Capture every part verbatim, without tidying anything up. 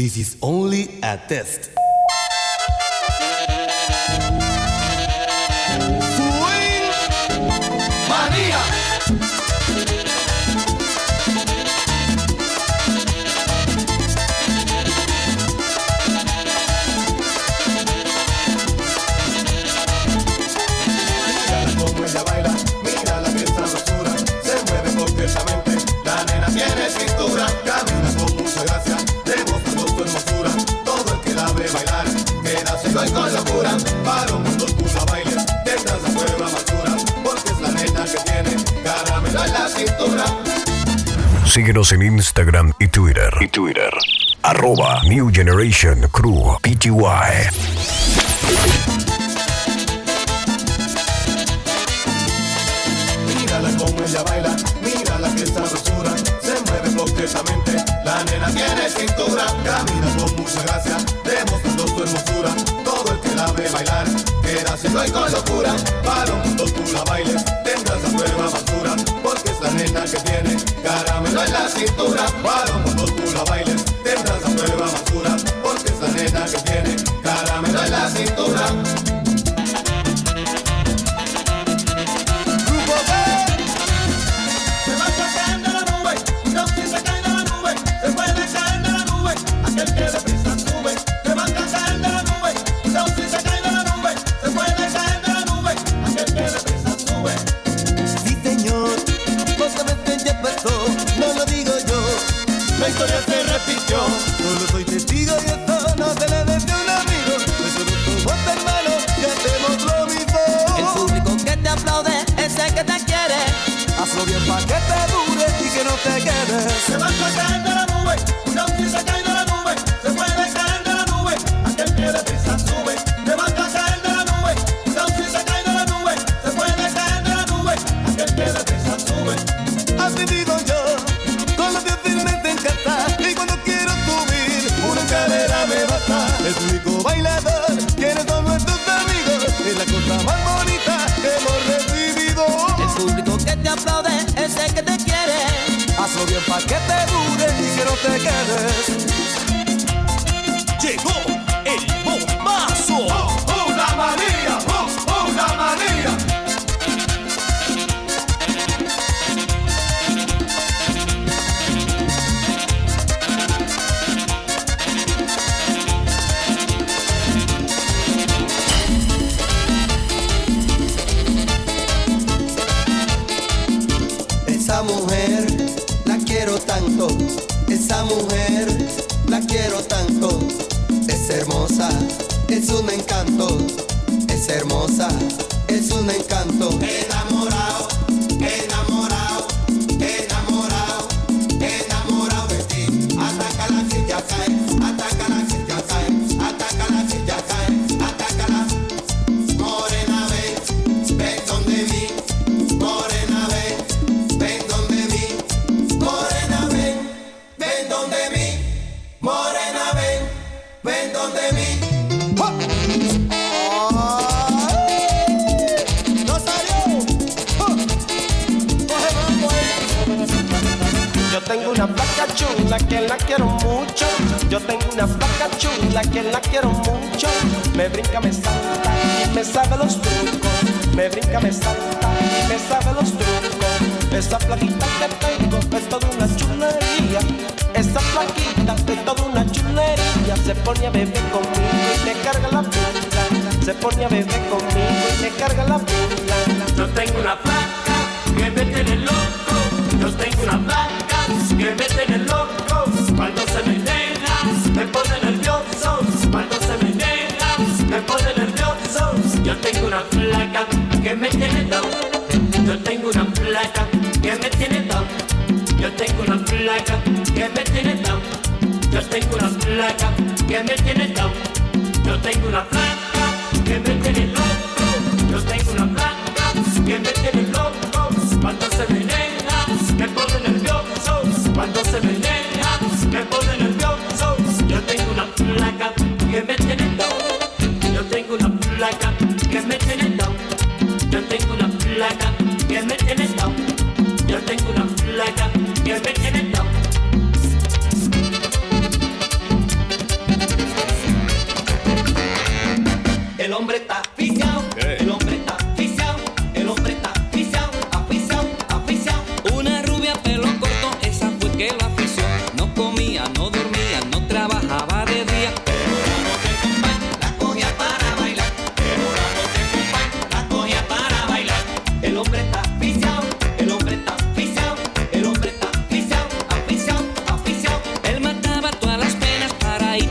This is only a test. Swing Manía. Mírala como ella baila, mírala que sabrosura, se mueve coquetamente, la nena tiene cintura, camina con mucha gracia, demostrando su hermosura, todo el que la ve bailar, queda ciego y con locura, para un mundo tú la bailes, tendrás la prueba madura, porque es la nena que tiene caramelo en la cintura. Síguenos en Instagram y Twitter. Y Twitter. Arroba New Generation Crew P T Y. Mírala como ella baila, mírala que sabrosura, se mueve coquetamente, la nena tiene cintura, camina con mucha gracia, demostrando su hermosura, todo el que la ve bailar, queda ciego y con locura, para un mundo tú la bailes, tendrás la prueba madura, porque es la nena que tiene caramelo en la cintura, para un mundo tú la bailes, tendrás la prueba madura, porque es la nena que tiene caramelo en la cintura. La historia se repitió, solo soy testigo y esto no se le desde un amigo. Nosotros somos hermanos y hacemos lo mismo. El público que te aplaude es el que te quiere. Hazlo bien pa' que te dure y que no te quedes. Se va a caer de la nube, una si se cae de la nube, se puede caer de la nube, aquel que deprisa sube. Se va a caer de la nube, una si se cae de la nube, se puede caer de la nube, aquel que deprisa sube. Has vivido yo con los pies firmes en casa y cuando quiero subir una escalera me basta. El único bailador, quienes son nuestros amigos, es la cosa más bonita que hemos recibido. El público que te aplaude es el que te quiere. Hazlo bien pa' que te dure y que no te quedes. Llegó el bombazo. ¡Oh, una manía! ¡Oh, una manía! Esa mujer la quiero tanto, esa mujer la quiero tanto. Es hermosa, es un encanto, es hermosa, es un encanto. Enamorado, enamorado, enamorado, enamorado de ti. Ataca la silla cae, ataca la silla cae, ataca la silla cae, ataca la. Morena ven, ven donde mí, morena ven. Ven donde mí, morena ven, ven donde mí, morena ven, ven donde mí. ¡Oh! ¡No salió! ¡Oh! ¡Coge mambo ahí! Yo tengo una flaca chula que la quiero mucho. Yo tengo una flaca chula que la quiero mucho. Me brinca, me salta y me sabe los trucos. Me brinca, me salta y me sabe los trucos. Esa flaquita que tengo es toda una chulería. Esa flaquita es toda una chulería. Se pone a beber conmigo y me carga la pula. Se pone a beber conmigo y me carga la pula. Yo tengo una flaca que me tiene loco. Yo tengo una flaca que me tiene loco. Cuando se menea, me pone nervioso. Cuando se menea, me pone nervioso. Yo tengo una flaca que me tiene loco. Yo tengo una flaca que me tiene down. Yo tengo una flaca que me tiene down. Yo tengo una flaca que me tiene down. Yo tengo una flaca que me tiene loco. Yo tengo una flaca que me tiene loco. Cuando se menea, me pone nervioso. Cuando se menea, me pone nervioso. Yo tengo una flaca que me tiene down. Yo tengo una flaca que me tiene down. Yo tengo una flaca que me tiene down. Yo tengo una flaca que me tiene down.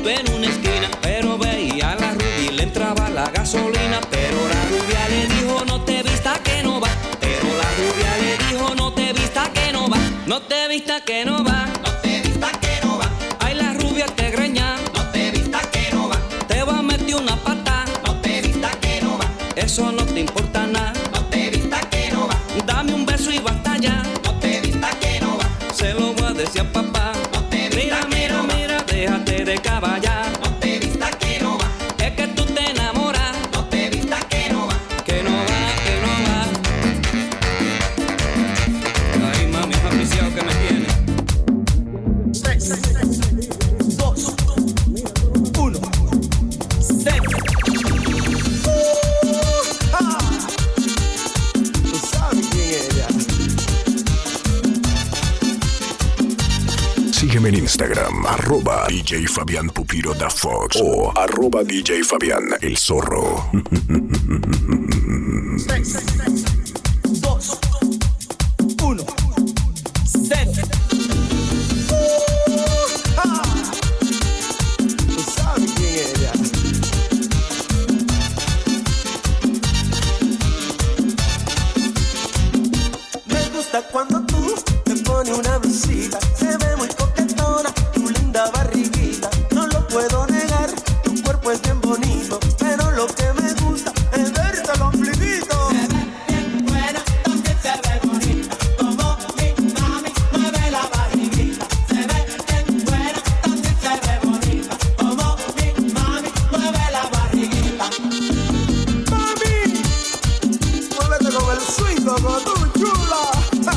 juntito en una esquina, pero veía a la rubia y le entraba la gasolina. Pero la rubia le dijo no te vista que no va. Pero la rubia le dijo no te vista que no va. No te vista que no va. No te vista que no va. Ay, la rubia te greña. No te vista que no va. Te va a meter una pata. No te vista que no va. Eso no te importa nada. No te vista que no va. Dame un beso y basta ya. No te vista que no va. Se lo voy a decir a papá. No te vista Mira, que mira, no va. mira, déjate de caballar. No te vista que no va. Es que tú te enamoras. No te vista que no va. Que no va, que no va. Ay, mami, es apreciado que me tiene. Dos, uno, cero. Tú sabes quién es ella. Sígueme en Instagram, arroba D J Fabián Pupiro da Fox o arroba D J Fabián el Zorro. Dos, uno, cero. Tú sabes quién es ella. Me gusta cuando tú te pones una blusita, se ve muy coquetona, tu linda barriguita. No lo puedo negar, tu cuerpo es bien bonito, pero lo que me gusta es verte el ombliguito. Se ve bien buena, también se ve bonita. Como mi mami mueve la barriguita. Se ve bien buena, también se ve bonita. Como mi mami mueve la barriguita. Mami, muévete con el swing, como tú, chula. Ja.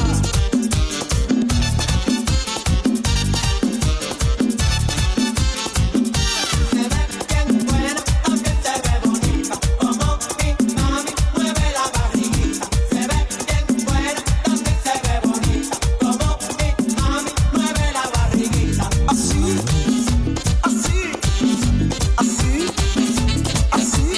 Se ve bien buena, también se ve bonita. Como mi mami mueve la barriguita. Se ve bien buena, también se ve bonita. Como mi mami mueve la barriguita. Así, así, así, así.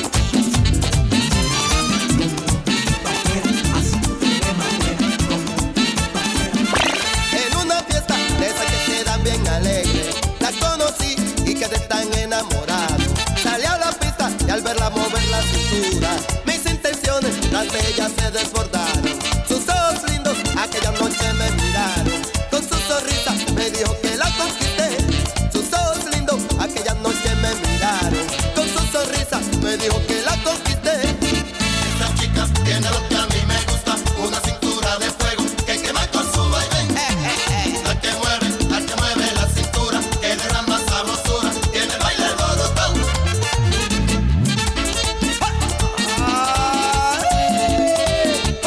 En una fiesta de esas que se dan bien alegre, la conocí y quedé tan enamorado. Salí a la pista y al verla mover la cintura, mis intenciones las de ella se desbordaron. Sus ojos lindos aquella noche me miraron, con su sonrisa me dijo que la conquisté. Sus ojos lindos aquella noche me miraron, con su sonrisa me dijo que la conquisté. Esta chica tiene lo que a mí me gusta, una cintura de fuego que quema con su vaivén. La que mueve, la que mueve la cintura, que le da más sabrosura, tiene el baile alborotado. Ay,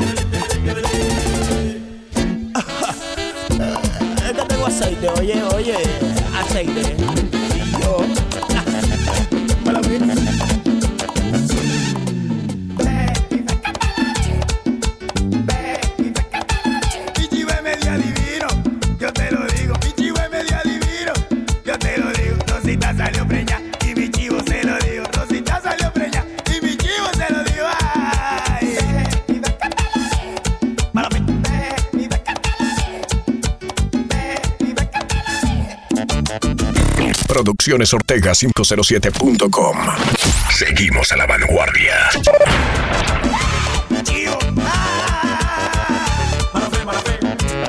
yo. Para mí. Mi chivo es medio adivino, yo te lo digo. Mi chivo es medio adivino, yo te lo digo. Rosita salió preña y mi chivo se lo digo. Rosita salió preña y mi chivo se lo digo. Ay. Para mí. Producciones Ortega cinco cero siete punto com. Seguimos a la vanguardia. Chivo. Mala fe, mala fe.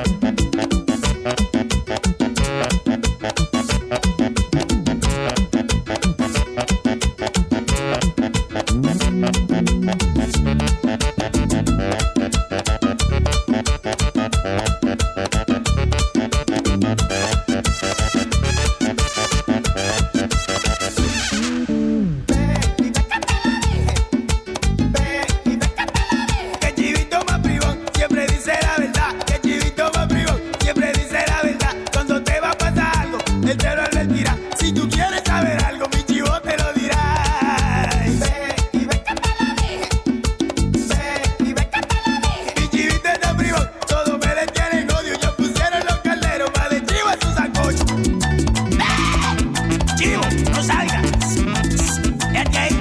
Que chivito más privón siempre dice la verdad. Que chivito más privón siempre dice la verdad. Cuando te va a pasar algo, él te lo advertirá. Si tú quieres saber algo, mi chivo te lo dirá. Ay. Mi chivito está privón, todos me le tienen odio. Ya pusieron los calderos más de chivo a su sancocho. Chivo, no salgas. Quédate ahí.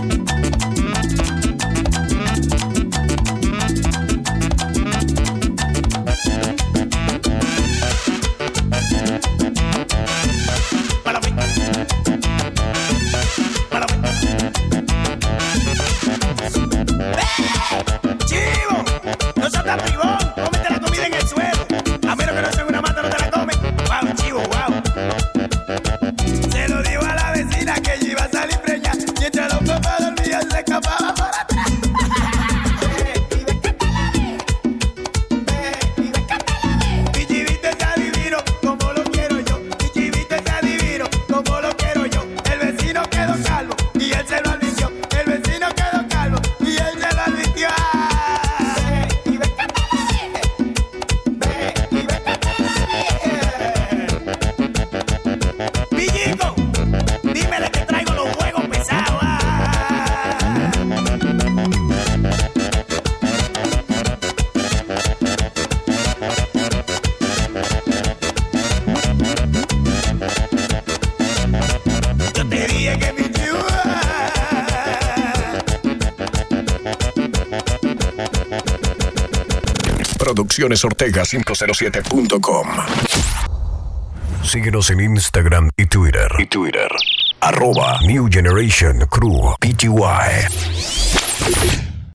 Para mí. Para mí. Chivo, no seas tan bribón. Cómete la comida en el suelo. A menos que no sea en una mata, no te la comes. Wow, chivo, wow. Se lo digo a la vecina que ella iba a salir preña. Mientras los papás dormían, se escapaba por atrás. Mi chivito está divino, como lo quiero yo. Mi chivito está divino, como lo quiero yo. El vecino quedó calvo y él se lo advirtió. El vecino quedó calvo y él se lo advirtió. Villico, dímele que traigo los juegos pesados. Yo te dije que mi chivo. Producciones Ortega cinco cero siete punto com. Síguenos en Instagram y Twitter. Y Twitter. Arroba New Generation Crew P T Y.